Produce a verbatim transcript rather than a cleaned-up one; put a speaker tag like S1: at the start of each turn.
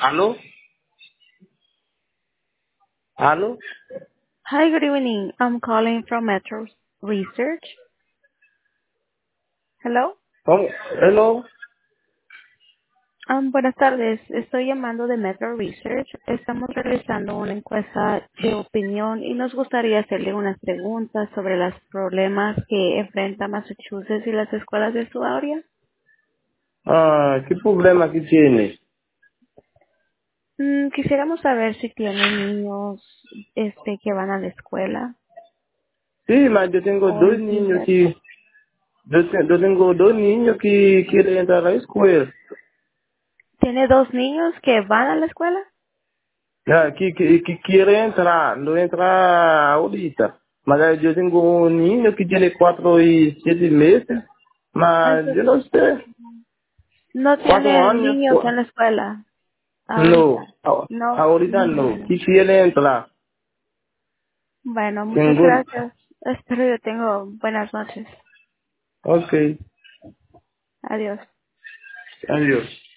S1: ¿Aló? ¿Aló?
S2: Hi, good evening. I'm calling from Metro Research. Hello.
S1: ¿Cómo? ¿Hello?
S2: Um, buenas tardes. Estoy llamando de Metro Research. Estamos realizando una encuesta de opinión y nos gustaría hacerle unas preguntas sobre los problemas que enfrenta Massachusetts y las escuelas de su área.
S1: Ah, ¿qué problema que tiene?
S2: Mm, quisiéramos saber si tiene niños este que van a la escuela
S1: Sí, mas yo tengo
S2: o
S1: dos niños
S2: viceversa.
S1: que... Yo, te- yo tengo dos niños que quieren entrar a la escuela.
S2: ¿Tiene dos niños que van a la escuela?
S1: Ya, que, que, que quieren entrar, no entra ahorita. Mas yo tengo un niño que tiene cuatro y siete meses. Mas yo
S2: Entonces,
S1: no sé,
S2: no
S1: cuatro
S2: tiene
S1: años.
S2: niños en
S1: cu-
S2: la escuela.
S1: No,
S2: Ahorita.
S1: a-
S2: No,
S1: ahorita no.
S2: ninguno.
S1: Que quiere entrar.
S2: Bueno, muchas
S1: Tengo...
S2: gracias. Espero que tengo buenas noches.
S1: Ok,
S2: Adiós.
S1: adiós.